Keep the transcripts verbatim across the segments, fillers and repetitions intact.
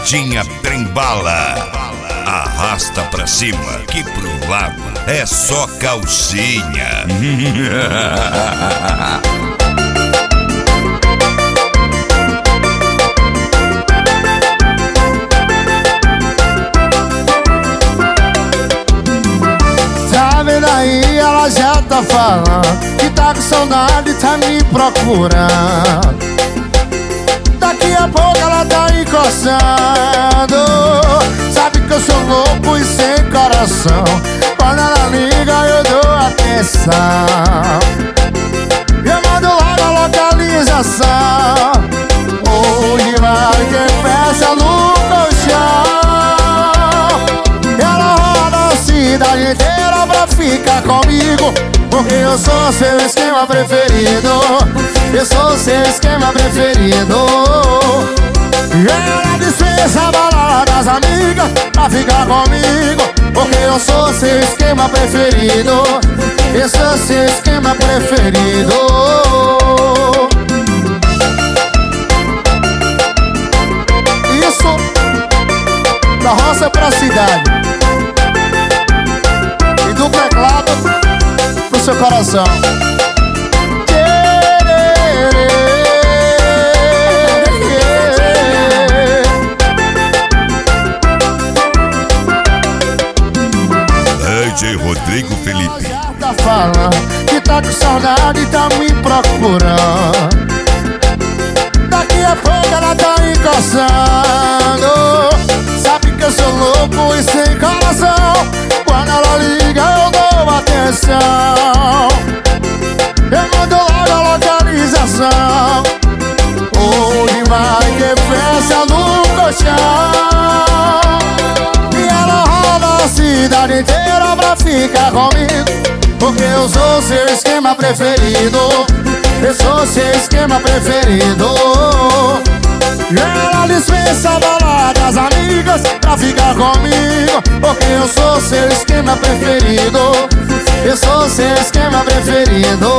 Pimentinha trembala. Arrasta pra cima, que pro lado é só calcinha. Sabe daí, ela já tá falando que tá com saudade, tá me procurando. Daqui a pouco ela tá encostando. Sabe que eu sou louco e sem coração. Quando ela liga eu dou atenção. Eu mando logo a localização. Hoje vai ter festa no colchão. Ela roda a cidade inteira pra ficar comigo, porque eu sou seu esquema preferido. Eu sou seu esquema preferido. Ela dispensa a balada das amigas pra ficar comigo, porque eu sou seu esquema preferido. Eu sou seu esquema preferido. Isso da roça pra cidade e do teclado pro seu coração. D J Rodrigo Felipe. Já tá falando que tá com saudade e tá me procurando. Daqui a pouco ela tá encostando. Sabe que eu sou louco e sem coração. Quando ela liga eu dou atenção. Eu mando logo a localização. Hoje vai ter festa no colchão. E ela roda a cidade inteira pra ficar comigo, porque eu sou seu esquema preferido. Eu sou seu esquema preferido. E ela dispensa a balada das amigas pra ficar comigo, porque eu sou seu esquema preferido. Eu sou seu esquema preferido.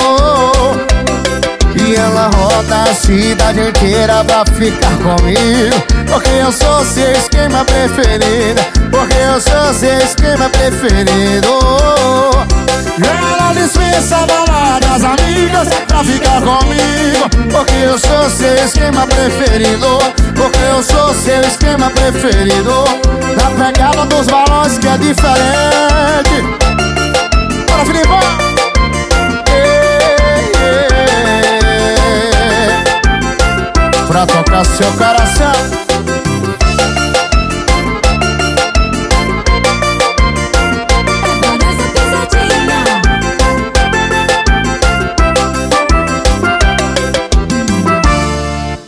E ela roda a cidade inteira pra ficar comigo, porque eu sou seu esquema preferido. Porque eu sou seu esquema preferido. Ela dispensa a balada das amigas pra ficar comigo, porque eu sou seu esquema preferido. Porque eu sou seu esquema preferido. Na pegada dos balões que é diferente. Bora, Filipão! Pra tocar seu coração.